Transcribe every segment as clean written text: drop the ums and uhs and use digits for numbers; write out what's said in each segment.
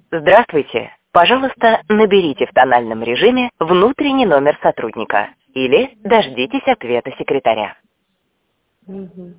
Здравствуйте. Пожалуйста, наберите в тональном режиме внутренний номер сотрудника или дождитесь ответа секретаря. Угу.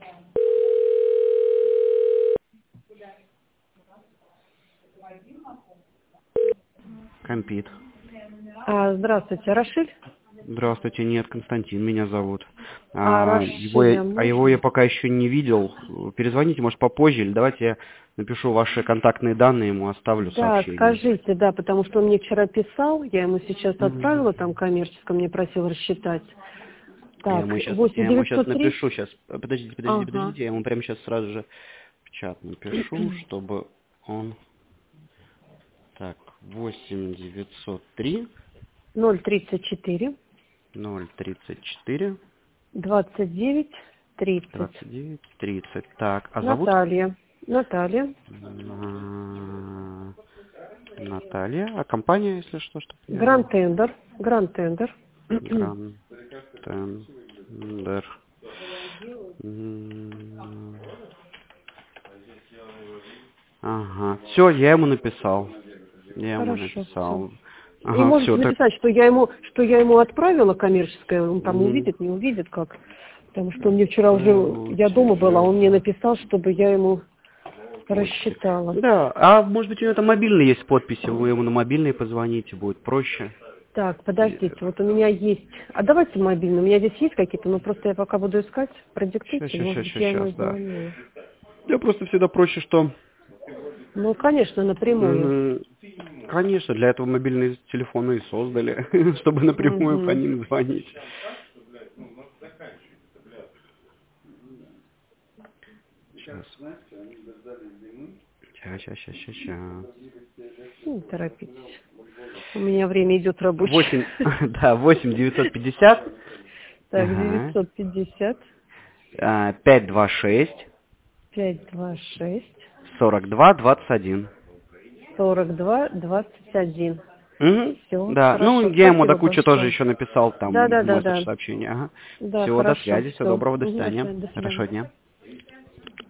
Компит. Здравствуйте, Рашиль? Здравствуйте, нет, Константин меня зовут. Рашиля Его я можно? пока еще не видел. Перезвоните, может, попозже, или давайте я напишу ваши контактные данные, ему оставлю Да, сообщение. скажите, да, потому что он мне вчера писал, я ему сейчас Мгм. отправила, там коммерческом, мне просил рассчитать. Я Так, ему сейчас 8903? напишу, сейчас, Ага. подождите, я ему прямо сейчас сразу же в чат напишу, чтобы он... Так, 8903 034 034 29 30. 29 30. Так, а зовут? Наталья. Наталья. Наталья. А компания, если что я... Гранд Тендер. Гранд Тендер. Грантендер. Ага. Все, я ему написал. Хорошо, все. И Ага, можете все, так. написать, что я ему отправила коммерческое, он там увидит, не увидит как. Потому что он мне вчера уже, я дома была, он мне написал, чтобы я ему рассчитала. Да, а может быть у него там мобильный есть с подписью, вы ему на мобильный позвоните, будет проще. Так, подождите, вот у меня есть... А давайте мобильный, у меня здесь есть какие-то, но просто я пока буду искать, продиктуйте, может быть, я ему Да. звоню. Я просто всегда проще, что... Ну, конечно, напрямую. Конечно, для этого мобильные телефоны и создали, чтобы напрямую по Угу. ним звонить. Сейчас. Не торопитесь. У меня время идет рабочее. 8 950. Так, 950 526 526 42 21. 42 21. Угу. Все, Да, ну хорошо, я ему до спасибо кучи тоже большое. еще написал там Да, да, да, месседж да. сообщение. Ага. Да, Всего, до хорошо, связи, всего все. доброго, до До свидания. свидания. До свидания. Хорошего дня.